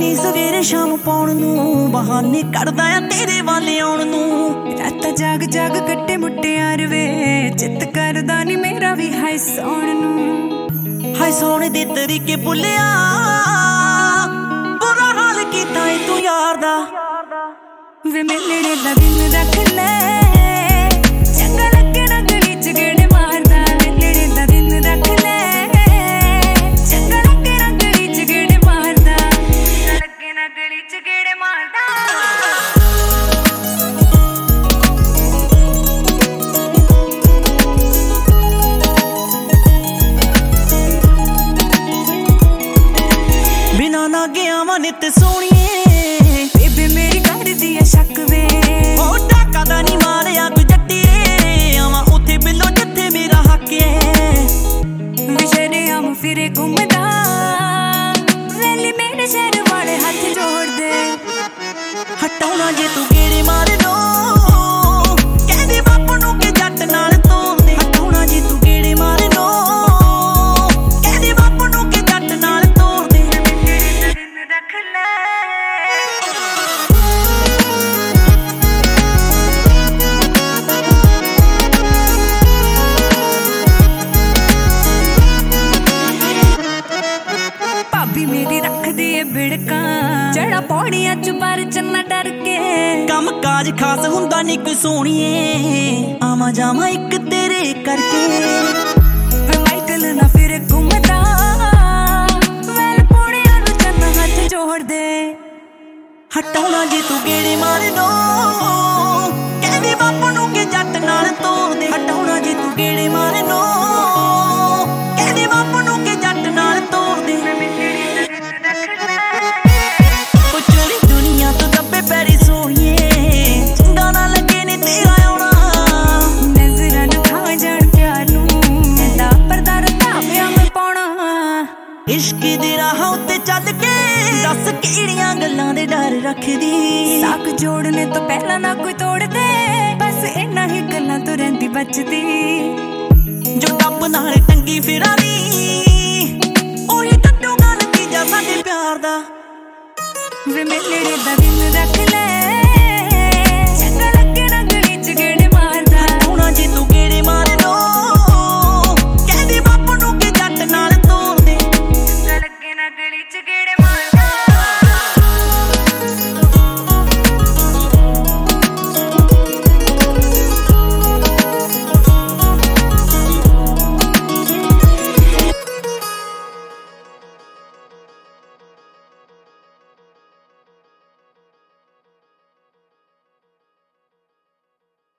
ਨੀ ਸਵੇਰੇ ਸ਼ਾਮ ਪਾਉਣ ਨੂੰ ਬਹਾਨੇ ਕੱਢਦਾ ਆ ਤੇਰੇ ਵੱਲ ਆਉਣ ਨੂੰ। ਰਾਤਾਂ ਜਾਗ ਜਾਗ ਕੱਟੇ ਮੁਟਿਆਰ ਵੇ ਚਿੱਤ ਕਰਦਾ ਨੀ ਮੇਰਾ ਵੀ ਹਾਏ ਸੌਣ ਨੂੰ। ਹਾਏ ਸੋਹਣੇ ਦੇ ਤਰੀਕੇ ਭੁੱਲਿਆ ਬੁਰਾ ਹਾਲ ਕੀਤਾ ਏ ਤੂੰ ਯਾਰ ਦਾ। ਵੇ ਮਿਲਣੇ ਦਾ ਦਿਨ ਰੱਖ ਲੈ ਚੰਗਾ ਲੱਗੇ ਨਾ ਗਲੀ ਚ ਗੇੜੇ ਮਾਰਦਾ। ਮਿਲਣੇ ਦਾ ਦਿਨ ਰੱਖ ਲੈ ਚੰਗਾ ਲੱਗੇ ਨਾ ਗਲੀ ਚ ਗੇੜੇ ਮਾਰਦਾ। ਚੰਗਾ ਲੱਗੇ ਨਾ ਗਲੀ ਚ ਗੇੜੇ ਮਾਰਦਾ। ਬਿਨਾ ਨਾ ਗਿਆ ਵਾ ਨਿੱਤ ਸੋਹਣੀਏ ਬੇਬੇ ਮੇਰੀ ਕਰਦੀ ਐ ਸ਼ੱਕ ਵੇ। ਉਹ ਟਾਕਾ ਦਾ ਨੀ ਮਾਰਿਆ ਕੋਈ ਜੱਟੀਏ ਆਵਾਂ ਉੱਥੇ ਬਿੱਲੋ ਜਿੱਥੇ ਮੇਰਾ ਹੱਕ ਏ। ਵਿਸ਼ਰੇ ਆਮ ਫਿਰੇ ਘੁੰਮਦਾ ਵੈਲੀ ਮੇਰੇ ਸ਼ਹਿਰ ਵਾਲੇ ਹੱਥ ਜੋੜਦੇ। ਹਟਾਉਣਾ ਜੇ ਤੂੰ ਗੇੜੇ ਮਾਰ ਦੋ ਕਹਿੰਦੇ ਬਾਪੂ ਨੂੰ ਕਿ ਜੱਟ ਨਾਲ ਤੋਰਦੇ। ਹਟਾਉਣਾ ਜੇ ਤੂੰ ਗੇੜੇ ਮਾਰ ਦੋ ਕਹਿੰਦੇ ਬਾਪੂ ਨੂੰ ਕਿ ਜੱਟ ਨਾਲ ਤੋਰਦੇ। ਦਿਨ ਰੱਖ ਲੈ ਭਾਬੀ ਮੇਰੀ ਰੱਖਦੀ ਏ ਬਿੜਕਾਂ ਚੜਾ ਪੌੜੀਆਂ ਚ ਪਰ ਚੰਨਾ ਡਰ ਕੇ। ਕੰਮ ਕਾਜ ਖਾਸ ਹੁੰਦਾ ਨੀ ਕੋਈ ਸੋਹਣੀਏ ਆਵਾਂ ਜਾਵਾਂ ਇੱਕ ਤੇਰੇ ਕਰਕੇ। ਵੇ ਮਾਈਕਲ ਨਾ ਫਿਰ ਘੁੰਮਦਾ ਵੈਲ ਪੌੜੀਆਂ ਨੂੰ ਚੰਨਾ ਹੱਥ ਜੋੜਦੇ। ਹਟਾਉਣਾ ਜੇ ਤੂੰ ਗੇੜੇ ਮਾਰ ਦੋ ਕਹਿੰਦੇ ਬਾਪੂ ਨੂੰ ਕਿ ਜੱਟ ਨਾਲ ਤੋਰਦੇ। ਹਟਾਉਣਾ ਜੇ ਤੂੰ ਗੇੜੇ ਮਾਰ ਦੋ ਕਹਿੰਦੇ ਬਾਪੂ ਨੂੰ ਕਿ ਜੱਟ ਨਾਲ ਤੋਰਦੇ। ਉਹ ਚੋਰੀ ਦੁਨੀਆ ਤੋਂ ਦੱਬੇ ਪੈਰੀ ਸੋਹਣੀਏ ਚੰਗਾ ਨਾ ਲੱਗੇ ਨੀ ਤੇਰਾ ਆਉਣਾ। ਨਜ਼ਰਾਂ ਨੂੰ ਖਾ ਜਾਣ ਪਿਆਰ ਨੂੰ ਕਹਿੰਦਾ ਪਰਦਾ ਰੱਖਾ ਪਿਆ ਮੈਂ ਪਾਉਣਾ। ਇਸ਼ਕ ਦੇ ਰਾਹਾਂ ਉੱਤੇ ਚੱਲ ਕੇ ਦੱਸ ਕਿਹੜੀਆਂ ਗੱਲਾਂ ਦੇ ਡਰ ਰੱਖਦੀ। ਸਾਕ ਜੋੜਨੇ ਤੋਂ ਪਹਿਲਾਂ ਨਾ ਕੋਈ ਤੋੜਦੇ ਬਸ ਇੰਨਾ ਹੀ ਗੱਲਾਂ ਤੋਂ ਰਹਿੰਦੀ ਬਚਦੀ। ਜੋ ਡੱਬ ਨਾਲ ਟੰਗੀ ਫਿਰਾਂਦੀ ਉਹੀ ਟੱਟੂਗਾ ਨਤੀਜਾ ਸਾਡੇ ਪਿਆਰ ਦਾ। ਵੇ ਮਿਲਣੇ ਦਾ ਦਿਨ ਰੱਖ ਲੈ